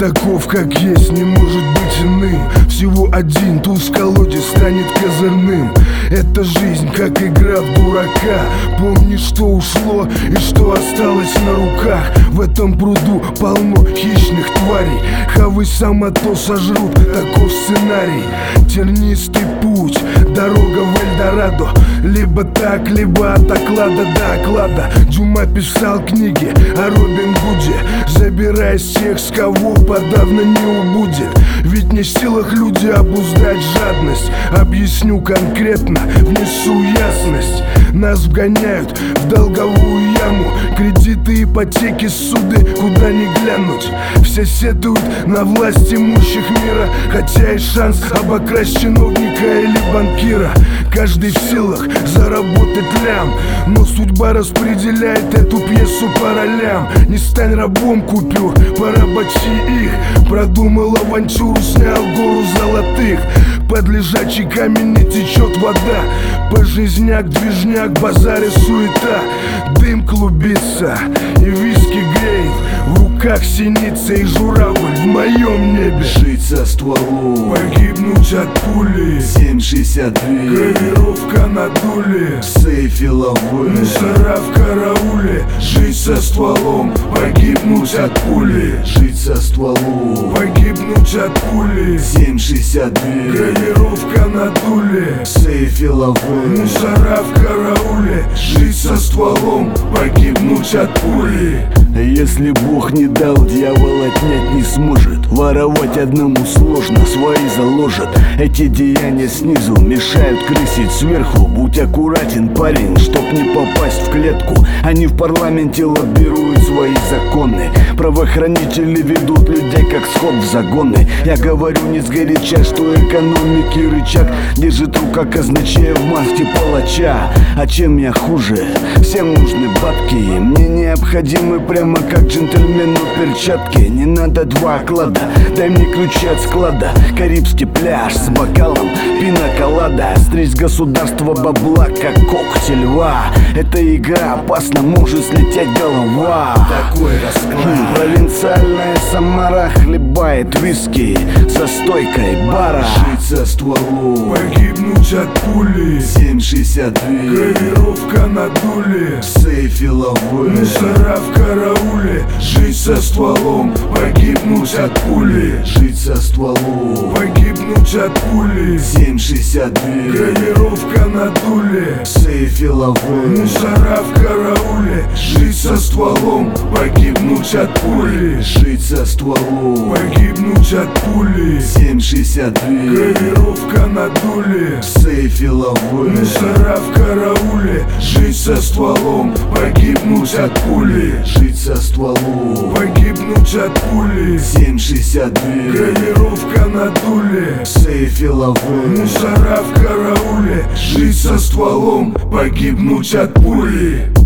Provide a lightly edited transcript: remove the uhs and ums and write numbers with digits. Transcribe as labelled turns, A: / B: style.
A: таков, как есть, не может быть иным. Всего один туз в колоде станет козырным. Это жизнь, как игра в дурака. Помни, что ушло и что осталось на руках. В этом пруду полно хищных тварей. Хавы сама то сожрут, таков сценарий. Тернистый путь, дорога в Эльдорадо. Либо так, либо от оклада до оклада. Дюма писал книги о Робин Гуде, забирая всех, с кого подавно не убудет. Ведь не в силах люди обуздать жадность. Объясню конкретно, внесу ясность. Нас вгоняют в долговую яму. Кредиты, ипотеки, суды, куда ни глянуть. Все сетуют на власть имущих мира, хотя есть шанс обокрасть чиновника или банкира. Каждый в силах заработать лям, но судьба распределяет эту пьесу по ролям. Не стань рабом купюр, поработи их. Продумал авантюру, снял гору золотых. Под лежачий камень не течет вода. Пожизняк, движняк, базаре суета. Дым клубится и виски греет. В руках синица и журавль в моем небе.
B: Жить со стволом,
A: погибнуть от пули.
B: 7,62,
A: гравировка на дуле.
B: в сейфе ловы,
A: мусора в карауле. Жить со стволом, погибнуть от пули.
B: Жить со стволом,
A: погибнуть от пули.
B: 7,62,
A: гравировка на дуле.
B: в сейфе ловы,
A: мусора в карауле. Жить со стволом, погибнуть от пули.
B: Если Бог не дал, дьявол отнять не сможет. Воровать одному сложно, свои заложат. Эти деяния снизу мешают крысить сверху. Будь аккуратен, парень, чтоб не попасть в клетку. Они в парламенте лоббируют свои законы. Правоохранители ведут людей как скот в загоны. Я говорю не сгоряча, что экономики рычаг держит рука казначея в маске палача. А чем я хуже? Всем нужны бабки. Мне необходимы прямо как джентльмену перчатки. Не надо два оклада, дай мне ключи от склада. Карибский пляж с бокалом пина-колада. Стричь государство бабла, как когти льва. Эта игра опасна, может слететь голова. Такой расклад.
A: Провинциальная Самара хлебает виски за стойкой бара.
B: Жить со стволом,
A: погибнуть от пули.
B: 7,62,
A: гравировка на дуле.
B: в сейфе ловы,
A: мусора в карауле. Жить со стволом, погибнуть от пули.
B: Жить со стволом,
A: погибнуть от пули.
B: 7,62,
A: гравировка на дуле.
B: в сейфе ловы,
A: мусора в карауле. Жить со стволом, погибнуть от пули.
B: Жить со стволом,
A: погибнуть от пули.
B: 7,62,
A: гравировка на дуле.
B: в сейфе ловы,
A: мусора в карауле. Жить со стволом, погибнуть от пули.
B: Жить со стволом,
A: погибнуть от пули.
B: 7,62,
A: гравировка на дуле.
B: в сейфе ловы,
A: мусора в карауле. Жить со стволом, погибнуть от пули.